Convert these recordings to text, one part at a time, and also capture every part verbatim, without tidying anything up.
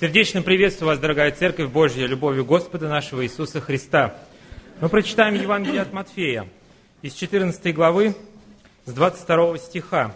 Сердечно приветствую вас, дорогая Церковь Божья, любовью Господа нашего Иисуса Христа. Мы прочитаем Евангелие от Матфея из четырнадцатой главы, с двадцать второго стиха.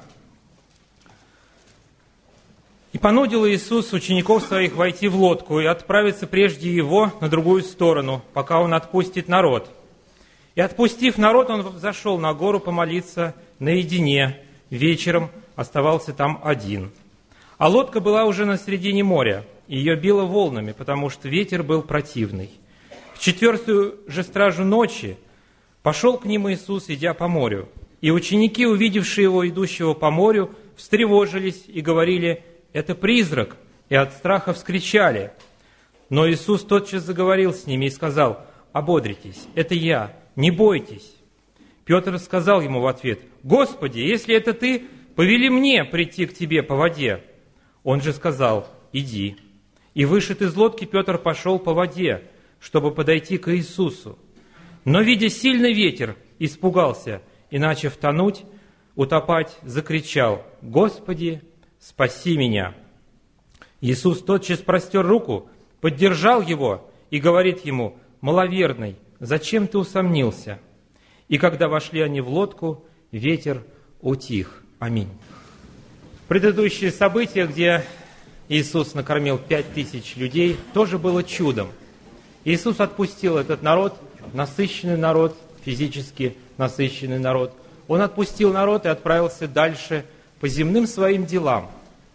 «И понудил Иисус учеников своих войти в лодку и отправиться прежде Его на другую сторону, пока Он отпустит народ. И отпустив народ, Он взошел на гору помолиться наедине, вечером оставался там один. А лодка была уже на середине моря, и ее било волнами, потому что ветер был противный. В четвертую же стражу ночи пошел к ним Иисус, идя по морю. И ученики, увидевшие Его, идущего по морю, встревожились и говорили: «Это призрак!» И от страха вскричали. Но Иисус тотчас заговорил с ними и сказал: «Ободритесь, это Я, не бойтесь». Петр сказал Ему в ответ: «Господи, если это Ты, повели мне прийти к Тебе по воде». Он же сказал: «Иди». И вышед из лодки, Петр пошел по воде, чтобы подойти к Иисусу. Но, видя сильный ветер, испугался и, начав тонуть, утопать, закричал: «Господи, спаси меня!» Иисус тотчас простер руку, поддержал его и говорит ему: «Маловерный, зачем ты усомнился?» И когда вошли они в лодку, ветер утих. Аминь. Предыдущее событие, где Иисус накормил пять тысяч людей, тоже было чудом. Иисус отпустил этот народ, насыщенный народ, физически насыщенный народ. Он отпустил народ и отправился дальше по земным своим делам.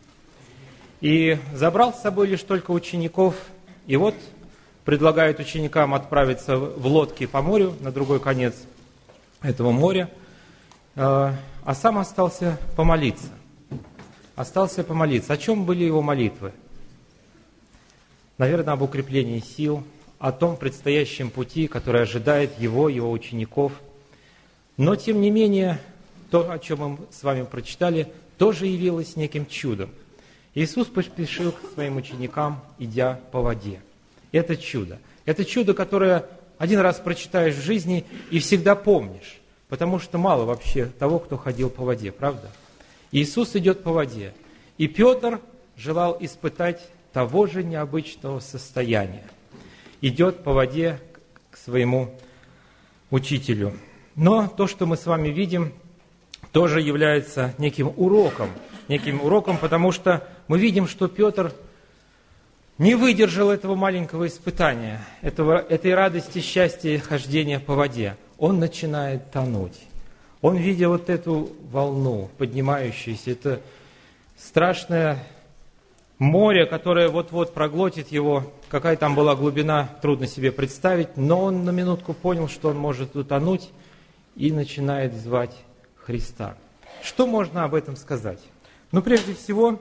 И забрал с собой лишь только учеников. И вот предлагает ученикам отправиться в лодке по морю, на другой конец этого моря, а сам остался помолиться. Остался помолиться. О чем были его молитвы? Наверное, об укреплении сил, о том предстоящем пути, который ожидает его, его учеников. Но, тем не менее, то, о чем мы с вами прочитали, тоже явилось неким чудом. Иисус поспешил к своим ученикам, идя по воде. Это чудо. Это чудо, которое один раз прочитаешь в жизни и всегда помнишь, потому что мало вообще того, кто ходил по воде, правда? Иисус идет по воде, и Петр желал испытать того же необычного состояния. Идет по воде к своему учителю. Но то, что мы с вами видим, тоже является неким уроком. Неким уроком, потому что мы видим, что Петр не выдержал этого маленького испытания, этого, этой радости, счастья, хождения по воде. Он начинает тонуть. Он, видя вот эту волну, поднимающуюся, это страшное море, которое вот-вот проглотит его, какая там была глубина, трудно себе представить, но он на минутку понял, что он может утонуть, и начинает звать Христа. Что можно об этом сказать? Ну, прежде всего,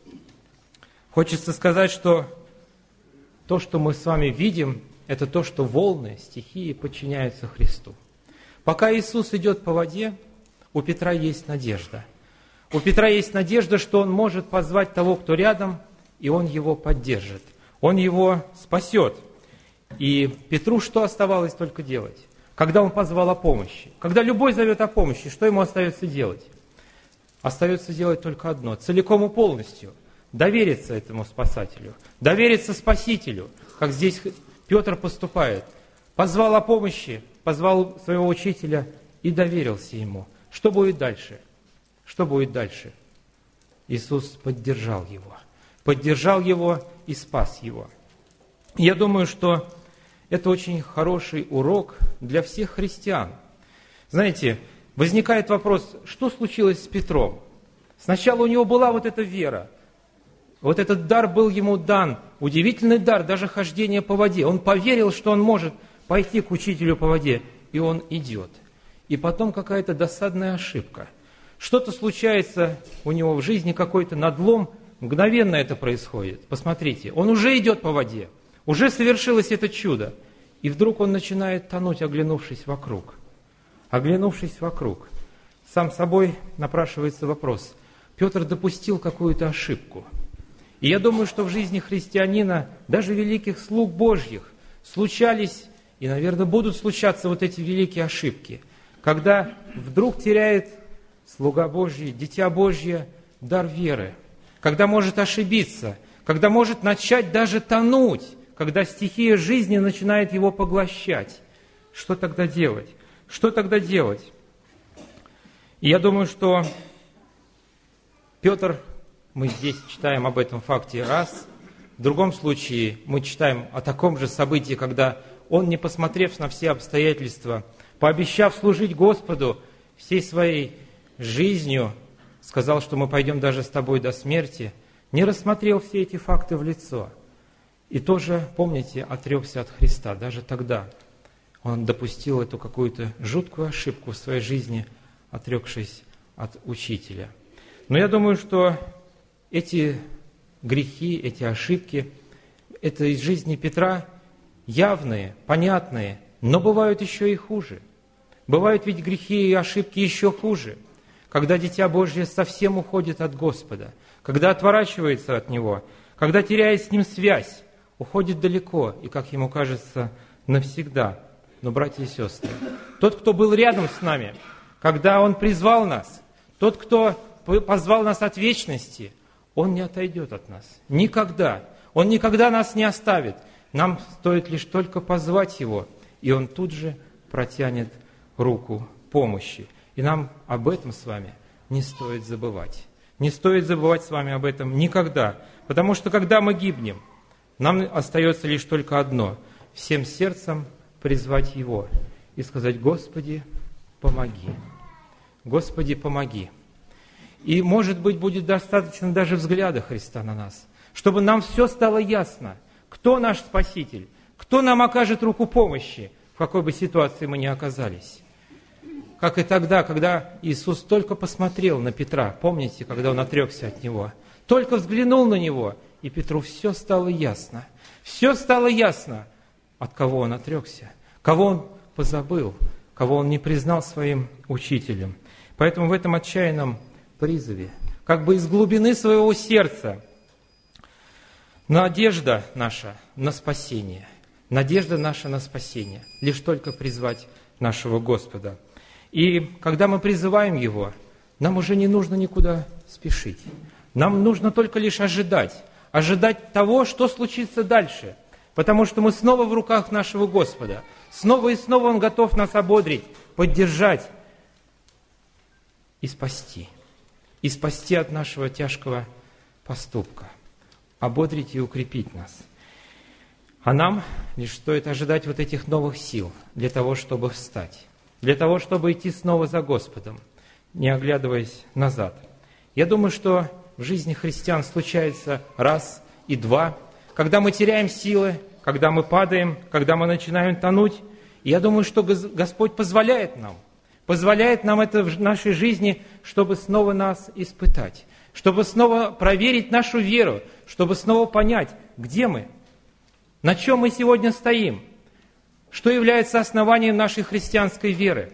хочется сказать, что то, что мы с вами видим, это то, что волны, стихии подчиняются Христу. Пока Иисус идет по воде, у Петра есть надежда. У Петра есть надежда, что он может позвать того, кто рядом, и он его поддержит. Он его спасет. И Петру что оставалось только делать? Когда он позвал о помощи. Когда любой зовет о помощи, что ему остается делать? Остается делать только одно. Целиком и полностью довериться этому спасателю. Довериться Спасителю, как здесь Петр поступает. Позвал о помощи, позвал своего учителя и доверился ему. Что будет дальше? Что будет дальше? Иисус поддержал его. Поддержал его и спас его. Я думаю, что это очень хороший урок для всех христиан. Знаете, возникает вопрос, что случилось с Петром? Сначала у него была вот эта вера. Вот этот дар был ему дан. Удивительный дар, даже хождение по воде. Он поверил, что он может пойти к учителю по воде, и он идет. И потом какая-то досадная ошибка. Что-то случается у него в жизни, какой-то надлом, мгновенно это происходит. Посмотрите, он уже идет по воде, уже совершилось это чудо, и вдруг он начинает тонуть, оглянувшись вокруг. Оглянувшись вокруг, сам собой напрашивается вопрос: Петр допустил какую-то ошибку. И я думаю, что в жизни христианина, даже великих слуг Божьих, случались и, наверное, будут случаться вот эти великие ошибки, когда вдруг теряет слуга Божий, дитя Божье, дар веры, когда может ошибиться, когда может начать даже тонуть, когда стихия жизни начинает его поглощать. Что тогда делать? Что тогда делать? И я думаю, что Петр, мы здесь читаем об этом факте раз, в другом случае мы читаем о таком же событии, когда он, не посмотрев на все обстоятельства, пообещав служить Господу всей своей жизнью, сказал, что мы пойдем даже с тобой до смерти, не рассмотрел все эти факты в лицо. И тоже, помните, отрекся от Христа. Даже тогда он допустил эту какую-то жуткую ошибку в своей жизни, отрекшись от Учителя. Но я думаю, что эти грехи, эти ошибки, это из жизни Петра явные, понятные, но бывают еще и хуже. Бывают ведь грехи и ошибки еще хуже, когда Дитя Божье совсем уходит от Господа, когда отворачивается от Него, когда теряет с Ним связь, уходит далеко и, как ему кажется, навсегда. Но, братья и сестры, тот, кто был рядом с нами, когда Он призвал нас, тот, кто позвал нас от вечности, Он не отойдет от нас. Никогда. Он никогда нас не оставит. Нам стоит лишь только позвать Его, и Он тут же протянет руку помощи. И нам об этом с вами не стоит забывать. Не стоит забывать с вами об этом никогда. Потому что, когда мы гибнем, нам остается лишь только одно – всем сердцем призвать Его и сказать: «Господи, помоги! Господи, помоги!» И, может быть, будет достаточно даже взгляда Христа на нас, чтобы нам все стало ясно, кто наш Спаситель, кто нам окажет руку помощи, в какой бы ситуации мы ни оказались. Как и тогда, когда Иисус только посмотрел на Петра, помните, когда Он отрекся от Него, только взглянул на Него, и Петру все стало ясно. Все стало ясно, от кого он отрекся, кого он позабыл, кого он не признал своим учителем. Поэтому в этом отчаянном призыве, как бы из глубины своего сердца, надежда наша на спасение, надежда наша на спасение, лишь только призвать нашего Господа. И когда мы призываем Его, нам уже не нужно никуда спешить. Нам нужно только лишь ожидать, ожидать того, что случится дальше, потому что мы снова в руках нашего Господа. Снова и снова Он готов нас ободрить, поддержать и спасти. И спасти от нашего тяжкого поступка, ободрить и укрепить нас. А нам лишь стоит ожидать вот этих новых сил для того, чтобы встать, для того, чтобы идти снова за Господом, не оглядываясь назад. Я думаю, что в жизни христиан случается раз и два, когда мы теряем силы, когда мы падаем, когда мы начинаем тонуть. И я думаю, что Господь позволяет нам, позволяет нам это в нашей жизни, чтобы снова нас испытать, чтобы снова проверить нашу веру, чтобы снова понять, где мы, на чем мы сегодня стоим, что является основанием нашей христианской веры.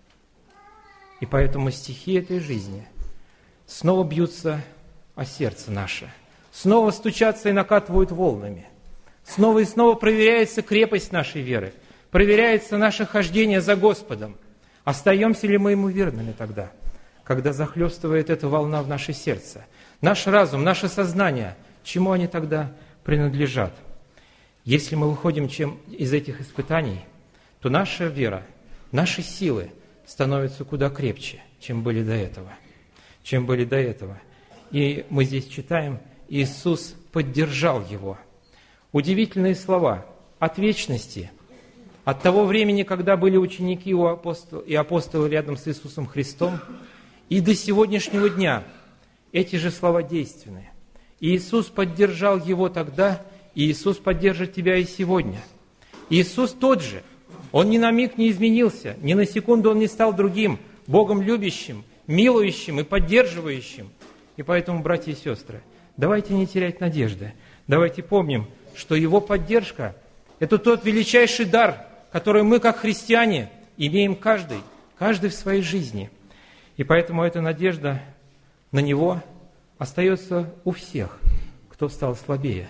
И поэтому стихи этой жизни снова бьются о сердце наше, снова стучатся и накатывают волнами. Снова и снова проверяется крепость нашей веры, проверяется наше хождение за Господом. Остаемся ли мы Ему верными тогда, когда захлестывает эта волна в наше сердце? Наш разум, наше сознание, чему они тогда принадлежат? Если мы выходим чем из этих испытаний, то наша вера, наши силы становятся куда крепче, чем были до этого. Чем были до этого. И мы здесь читаем, Иисус поддержал его. Удивительные слова от вечности, от того времени, когда были ученики у апостол, и апостолы рядом с Иисусом Христом, и до сегодняшнего дня эти же слова действенны. Иисус поддержал его тогда, и Иисус поддержит тебя и сегодня. Иисус тот же. Он ни на миг не изменился, ни на секунду Он не стал другим, Богом любящим, милующим и поддерживающим. И поэтому, братья и сестры, давайте не терять надежды. Давайте помним, что Его поддержка – это тот величайший дар, который мы, как христиане, имеем каждый, каждый в своей жизни. И поэтому эта надежда на Него остается у всех, кто стал слабее,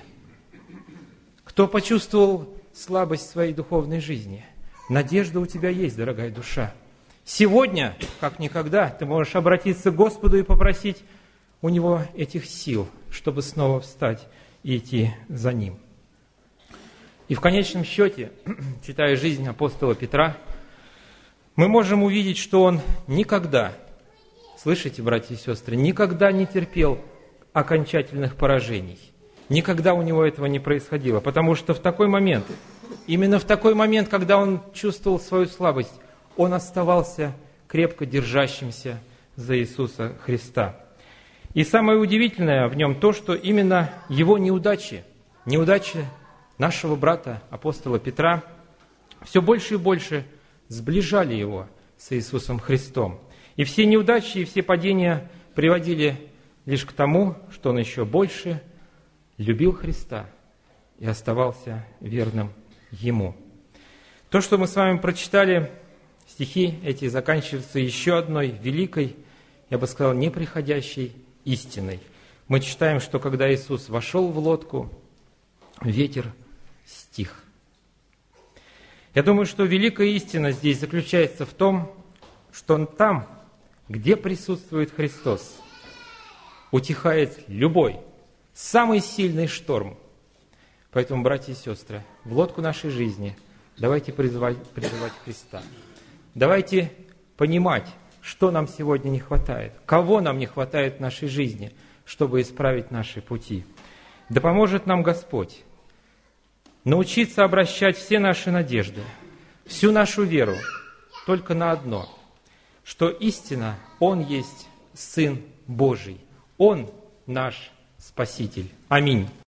кто почувствовал слабость своей духовной жизни. Надежда у тебя есть, дорогая душа. Сегодня, как никогда, ты можешь обратиться к Господу и попросить у Него этих сил, чтобы снова встать и идти за Ним. И в конечном счете, читая жизнь апостола Петра, мы можем увидеть, что он никогда, слышите, братья и сестры, никогда не терпел окончательных поражений. Никогда у него этого не происходило, потому что в такой момент, именно в такой момент, когда он чувствовал свою слабость, он оставался крепко держащимся за Иисуса Христа. И самое удивительное в нем то, что именно его неудачи, неудачи нашего брата, апостола Петра, все больше и больше сближали его с Иисусом Христом. И все неудачи и все падения приводили лишь к тому, что он еще больше любил Христа и оставался верным Ему. То, что мы с вами прочитали, стихи эти заканчиваются еще одной великой, я бы сказал, неприходящей истиной. Мы читаем, что когда Иисус вошел в лодку, ветер стих. Я думаю, что великая истина здесь заключается в том, что он там, где присутствует Христос, утихает любой, самый сильный шторм. Поэтому, братья и сестры, в лодку нашей жизни давайте призывать, призывать Христа. Давайте понимать, что нам сегодня не хватает, кого нам не хватает в нашей жизни, чтобы исправить наши пути. Да поможет нам Господь научиться обращать все наши надежды, всю нашу веру только на одно, что истина, Он есть Сын Божий, Он наш Спаситель. Аминь.